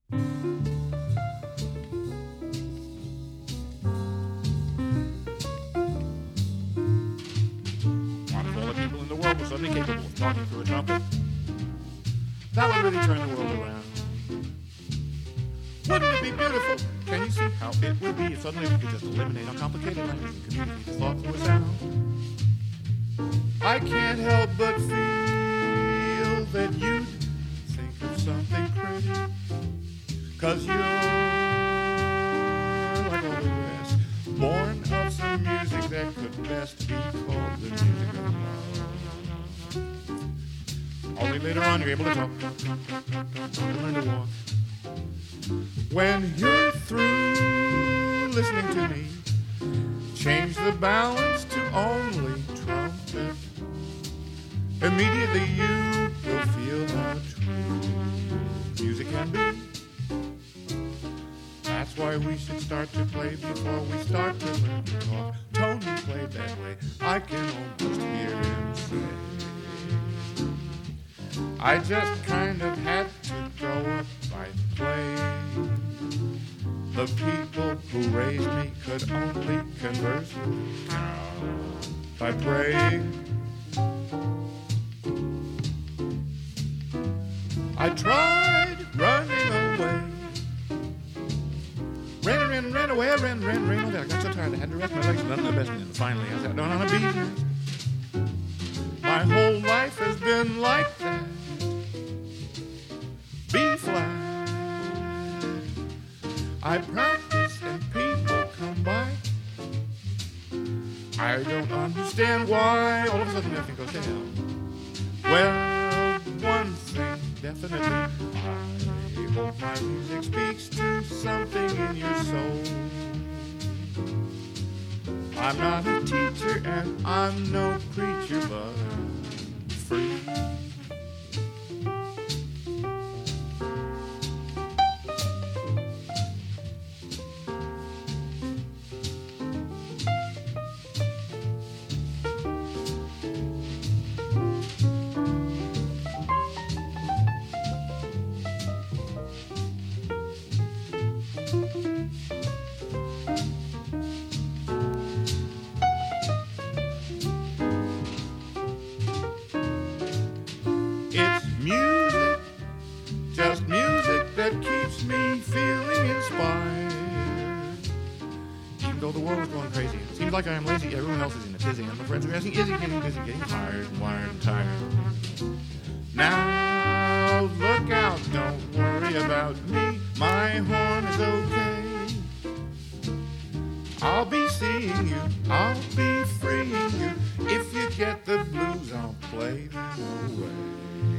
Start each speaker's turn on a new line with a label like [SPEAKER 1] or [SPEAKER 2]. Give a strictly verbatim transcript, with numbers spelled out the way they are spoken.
[SPEAKER 1] One of all the people in the world was suddenly capable of talking through a trumpet. That would really turn the world around. Wouldn't it be beautiful? Can you see how it would be if suddenly we could just eliminate uncomplicated language and communicate the thought through a sound? I can't help but feel that you'd think of something pretty, 'cause you're like all the rest, born of some music that could best be called the music of love. Only later on you're able to talk, and learn to walk. When you're through listening to me, change the balance to only trumpet. Immediately you will feel how true music can be. That's why we should start to play before we start to learn to talk. Tony played that way, I can almost hear him say, I just kind of had to throw up my play. The people who raised me could only converse by praying. I tried running away. Ran, ran, ran away, ran, ran, ran away. I got so tired I had to rest my legs and none of the best. And finally I sat down on a beach. My whole life has been like that. B flat. I practice and people come by. I don't understand why. All of a sudden everything goes to hell. Well, one thing definitely, I hope my music speaks to something in your soul. I'm not a teacher and I'm no preacher, but I'm free. It's music, just music that keeps me feeling inspired. Even though the world is going crazy, it seems like I am lazy, everyone else is in a tizzy, and my friends are asking, is he getting busy, getting tired, and wired, and tired? Now, look out, don't worry about me, my horn is okay. I'll be seeing you, I'll be freeing you. If you get the blues, I'll play them away.